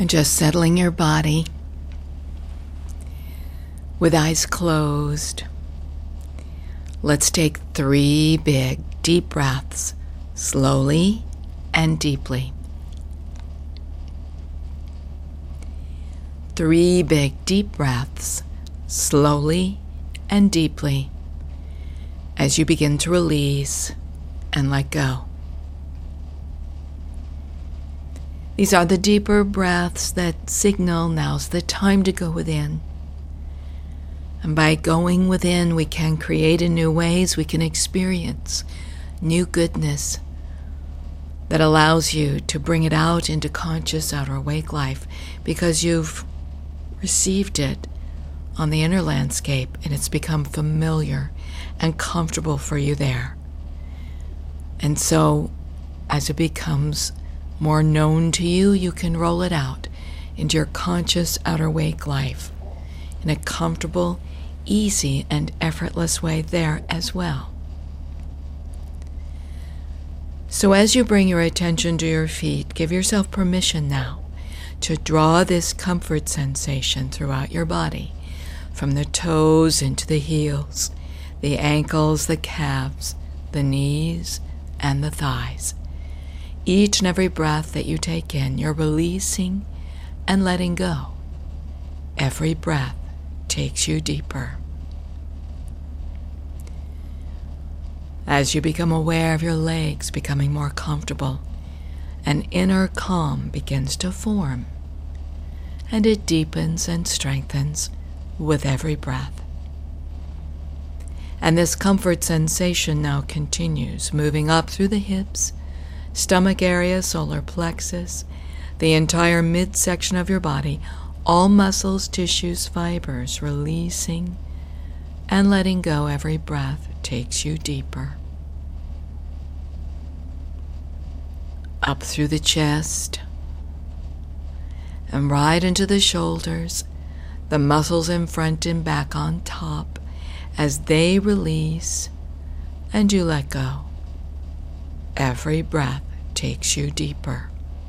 And just settling your body with eyes closed. Let's take 3 big, deep breaths, slowly and deeply. 3 big, deep breaths, slowly and deeply, as you begin to release and let go. These are the deeper breaths that signal now's the time to go within. And by going within, we can create in new ways, we can experience new goodness that allows you to bring it out into conscious outer awake life because you've received it on the inner landscape and it's become familiar and comfortable for you there. And so as it becomes more known to you, you can roll it out into your conscious outer wake life in a comfortable, easy, and effortless way there as well. So as you bring your attention to your feet, give yourself permission now to draw this comfort sensation throughout your body, from the toes into the heels, the ankles, the calves, the knees, and the thighs. Each and every breath that you take in, you're releasing and letting go. Every breath takes you deeper. As you become aware of your legs becoming more comfortable, an inner calm begins to form, and it deepens and strengthens with every breath. And this comfort sensation now continues, moving up through the hips, stomach area, solar plexus, the entire midsection of your body, all muscles, tissues, fibers, releasing and letting go. Every breath takes you deeper. Up through the chest and right into the shoulders, the muscles in front and back on top as they release and you let go. Every breath takes you deeper.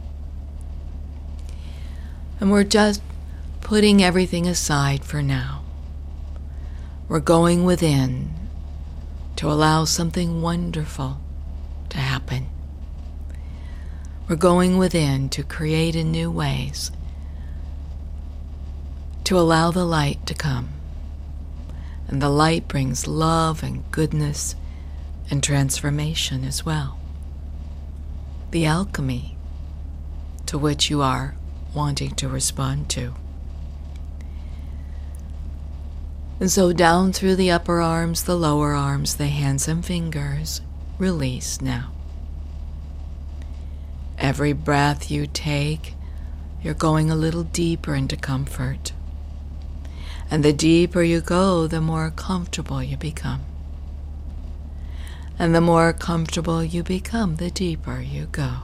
And we're just putting everything aside for now. We're going within to allow something wonderful to happen. We're going within to create in new ways, to allow the light to come. And the light brings love and goodness and transformation as well. The alchemy to which you are wanting to respond to. And so down through the upper arms, the lower arms, the hands and fingers, release now. Every breath you take, you're going a little deeper into comfort. And the deeper you go, the more comfortable you become. And the more comfortable you become, the deeper you go.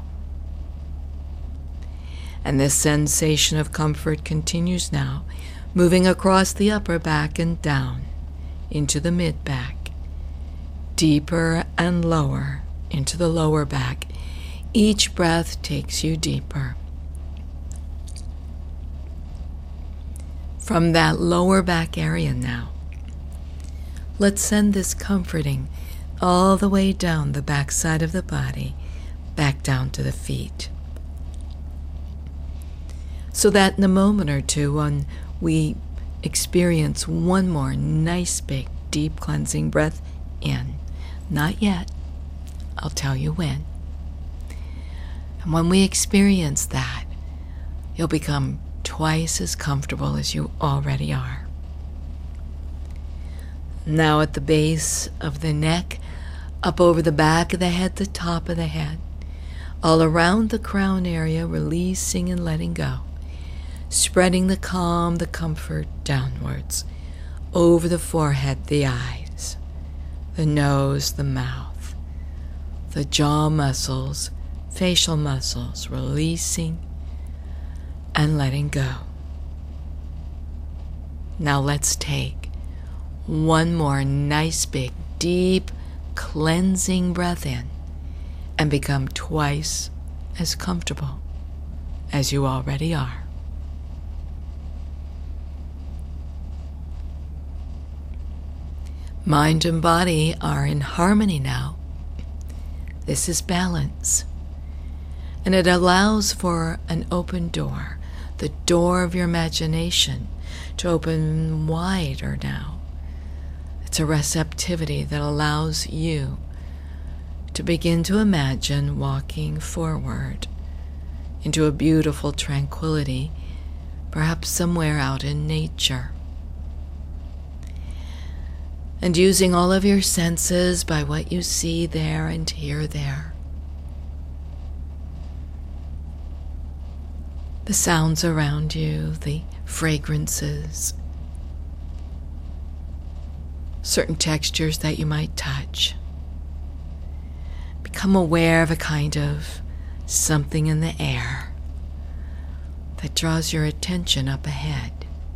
And this sensation of comfort continues now, moving across the upper back and down into the mid back, deeper and lower into the lower back. Each breath takes you deeper. From that lower back area now, let's send this comforting all the way down the back side of the body, back down to the feet. So that in a moment or two, when we experience one more nice big deep cleansing breath in, not yet, I'll tell you when. And when we experience that, you'll become twice as comfortable as you already are. Now at the base of the neck, up over the back of the head, the top of the head, all around the crown area, releasing and letting go, spreading the calm, the comfort downwards, over the forehead, the eyes, the nose, the mouth, the jaw muscles, facial muscles, releasing and letting go. Now let's take one more nice big deep cleansing breath in and become twice as comfortable as you already are. Mind and body are in harmony now. This is balance. And it allows for an open door, the door of your imagination, to open wider now. It's a receptivity that allows you to begin to imagine walking forward into a beautiful tranquility, perhaps somewhere out in nature. And using all of your senses by what you see there and hear there. The sounds around you, the fragrances, certain textures that you might touch. Become aware of a kind of something in the air that draws your attention up ahead.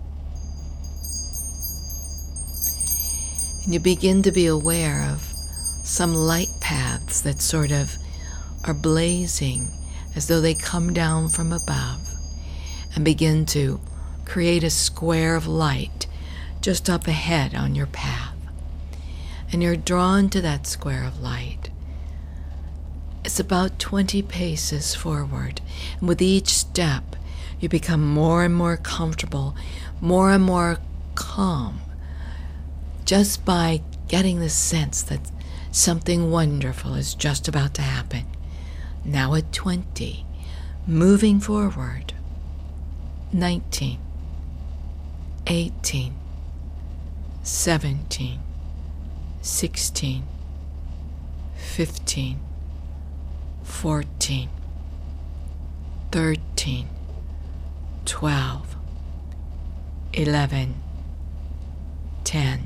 And you begin to be aware of some light paths that sort of are blazing as though they come down from above and begin to create a square of light just up ahead on your path. And you're drawn to that square of light. It's about 20 paces forward, and with each step you become more and more comfortable, more and more calm, just by getting the sense that something wonderful is just about to happen. Now at 20, moving forward. 19, 18, 17, 16, 15, 14, 13, 12, 11, 10,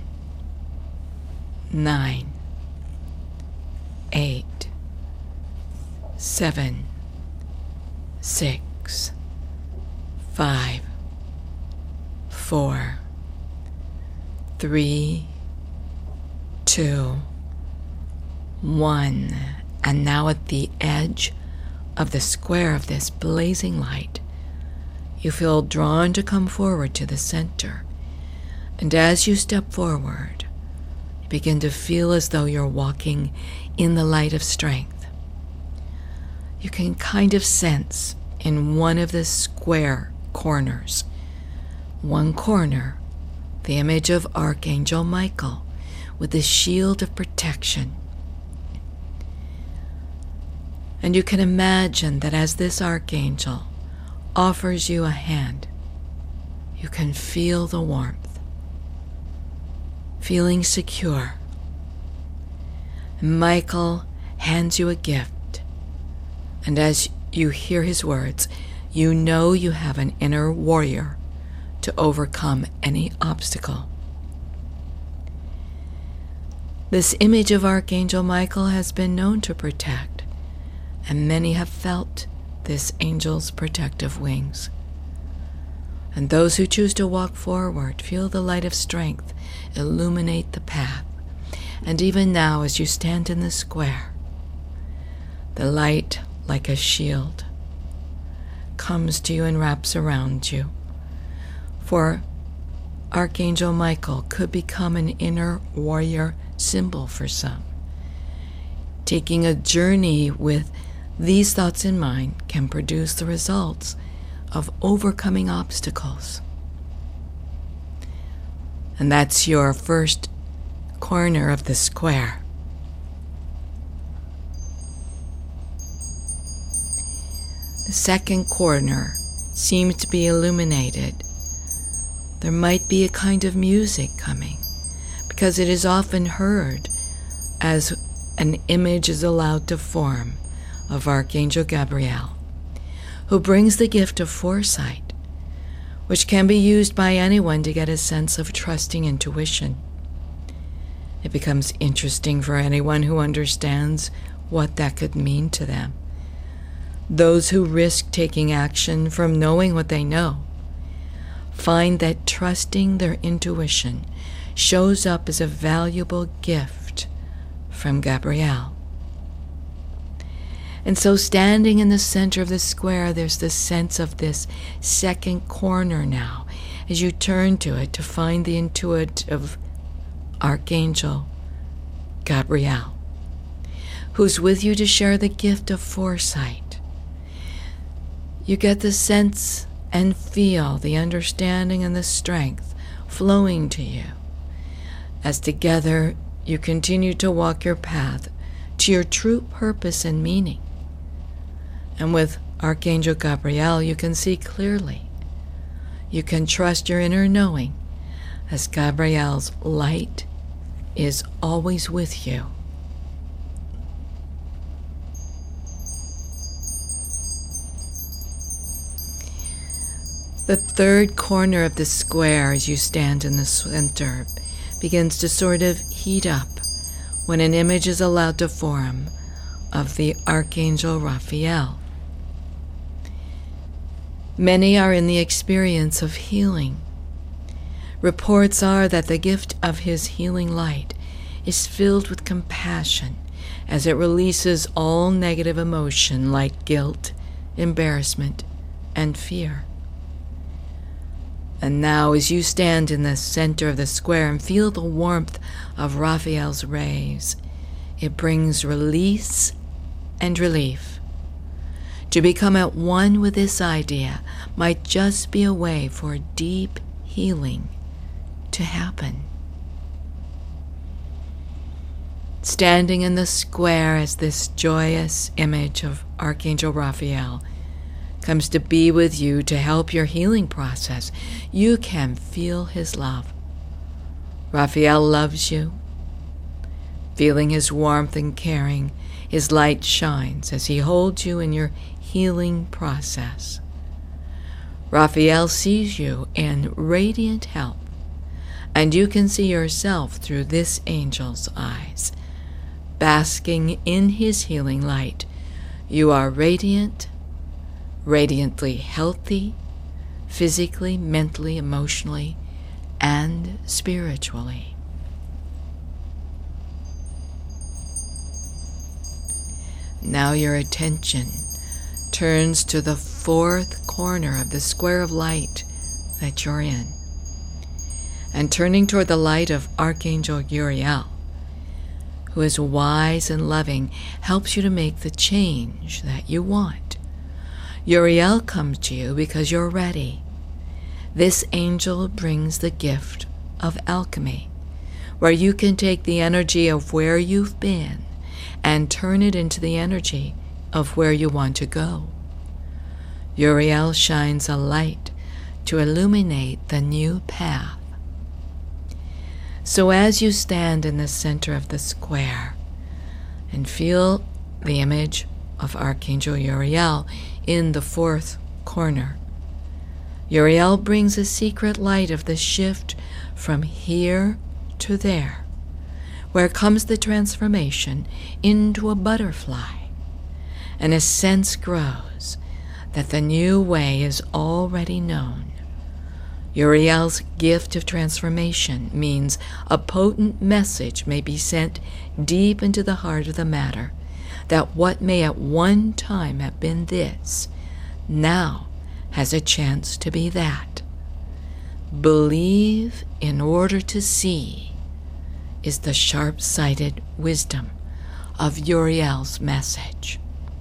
9, 8, 7, 6, 5, 4, 3, 2, 1. And now at the edge of the square of this blazing light, you feel drawn to come forward to the center. And as you step forward, you begin to feel as though you're walking in the light of strength. You can kind of sense in one of the square corners, one corner, the image of Archangel Michael with the shield of protection. And you can imagine that as this archangel offers you a hand, you can feel the warmth, feeling secure. And Michael hands you a gift, and as you hear his words, you know you have an inner warrior to overcome any obstacle. This image of Archangel Michael has been known to protect, and many have felt this angel's protective wings. And those who choose to walk forward feel the light of strength illuminate the path. And even now, as you stand in the square, the light, like a shield, comes to you and wraps around you. For Archangel Michael could become an inner warrior symbol for some. Taking a journey with these thoughts in mind can produce the results of overcoming obstacles. And that's your first corner of the square. The second corner seems to be illuminated. There might be a kind of music coming, because it is often heard as an image is allowed to form of Archangel Gabriel, who brings the gift of foresight, which can be used by anyone to get a sense of trusting intuition. It becomes interesting for anyone who understands what that could mean to them. Those who risk taking action from knowing what they know find that trusting their intuition shows up as a valuable gift from Gabriel. And so standing in the center of the square, there's the sense of this second corner now, as you turn to it to find the intuitive Archangel Gabriel, who's with you to share the gift of foresight. You get the sense and feel the understanding and the strength flowing to you as together you continue to walk your path to your true purpose and meaning. And with Archangel Gabriel, you can see clearly. You can trust your inner knowing, as Gabriel's light is always with you. The third corner of the square, as you stand in the center, begins to sort of heat up when an image is allowed to form of the Archangel Raphael. Many are in the experience of healing. Reports are that the gift of his healing light is filled with compassion as it releases all negative emotion like guilt, embarrassment, and fear. And now, as you stand in the center of the square and feel the warmth of Raphael's rays, it brings release and relief. To become at one with this idea might just be a way for deep healing to happen. Standing in the square as this joyous image of Archangel Raphael comes to be with you to help your healing process, you can feel his love. Raphael loves you. Feeling his warmth and caring, his light shines as he holds you in your healing process. Raphael sees you in radiant health, and you can see yourself through this angel's eyes. Basking in his healing light, you are radiant, radiantly healthy, physically, mentally, emotionally, and spiritually. Now your attention turns to the fourth corner of the square of light that you're in. And turning toward the light of Archangel Uriel, who is wise and loving, helps you to make the change that you want. Uriel comes to you because you're ready. This angel brings the gift of alchemy, where you can take the energy of where you've been and turn it into the energy of where you want to go. Uriel shines a light to illuminate the new path. So as you stand in the center of the square and feel the image of Archangel Uriel in the fourth corner, Uriel brings a secret light of the shift from here to there, where comes the transformation into a butterfly, and a sense grows that the new way is already known. Uriel's gift of transformation means a potent message may be sent deep into the heart of the matter, that what may at one time have been this, now has a chance to be that. Believe in order to see is the sharp-sighted wisdom of Uriel's message.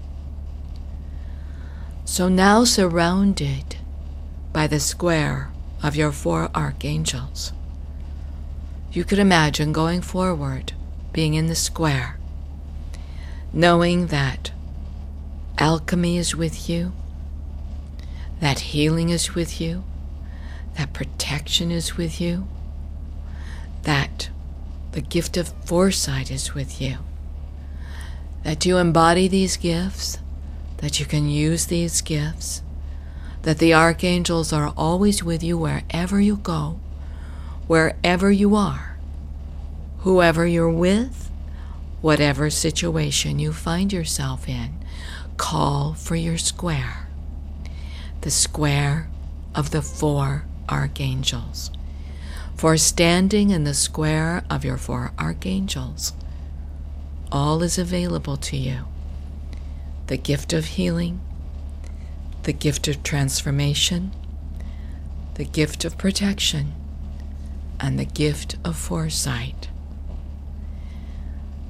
So now, surrounded by the square of your four archangels, you could imagine going forward, being in the square, knowing that alchemy is with you, that healing is with you, that protection is with you, that the gift of foresight is with you, that you embody these gifts, that you can use these gifts, that the archangels are always with you wherever you go, wherever you are, whoever you're with, whatever situation you find yourself in. Call for your square, the square of the four archangels. For standing in the square of your four archangels, all is available to you. The gift of healing, the gift of transformation, the gift of protection, and the gift of foresight.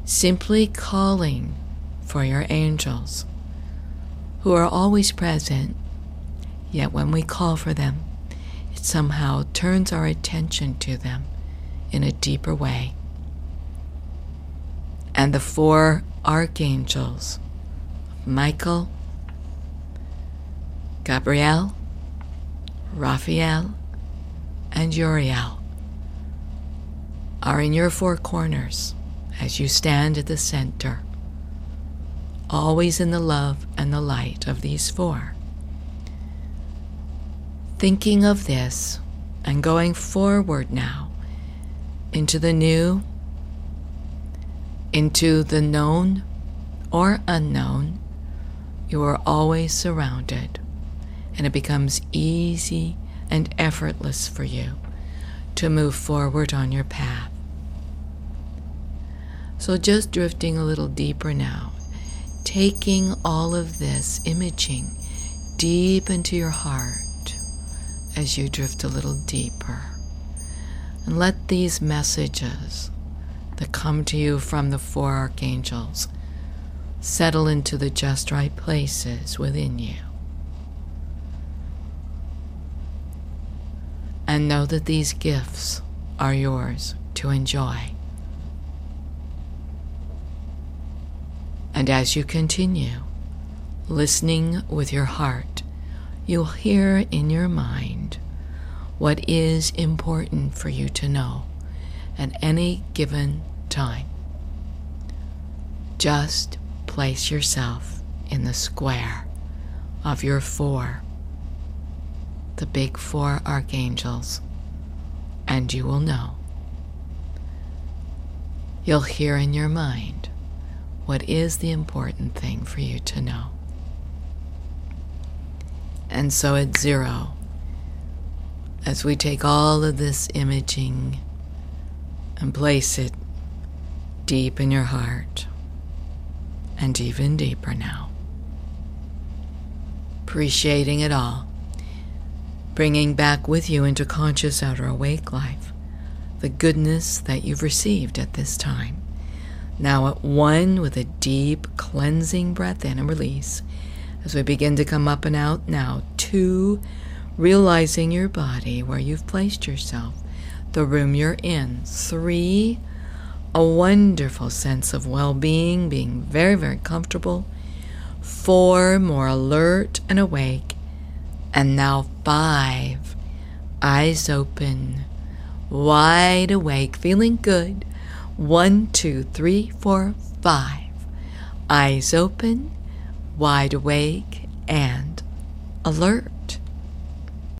simply calling for your angels, who are always present, yet when we call for them, it somehow turns our attention to them in a deeper way. And the 4 archangels, Michael, Gabriel, Raphael, and Uriel, are in your 4 corners as you stand at the center, always in the love and the light of these 4. Thinking of this and going forward now into the new, into the known or unknown, you are always surrounded, and it becomes easy and effortless for you to move forward on your path. So just drifting a little deeper now, taking all of this imaging deep into your heart as you drift a little deeper. And let these messages that come to you from the 4 archangels settle into the just right places within you. And know that these gifts are yours to enjoy. And as you continue listening with your heart, you'll hear in your mind what is important for you to know at any given time. Just place yourself in the square of your 4, the big 4 archangels, and you will know. You'll hear in your mind what is the important thing for you to know. And so at 0, as we take all of this imaging and place it deep in your heart, and even deeper now, appreciating it all, bringing back with you into conscious outer awake life the goodness that you've received at this time. Now at 1 with a deep cleansing breath in and release, as we begin to come up and out. Now 2, realizing your body, where you've placed yourself, the room you're in. 3, a wonderful sense of well-being, being very, very comfortable. 4, more alert and awake. And now 5, eyes open, wide awake, feeling good. 1, 2, 3, 4, 5. Eyes open, wide awake, and alert.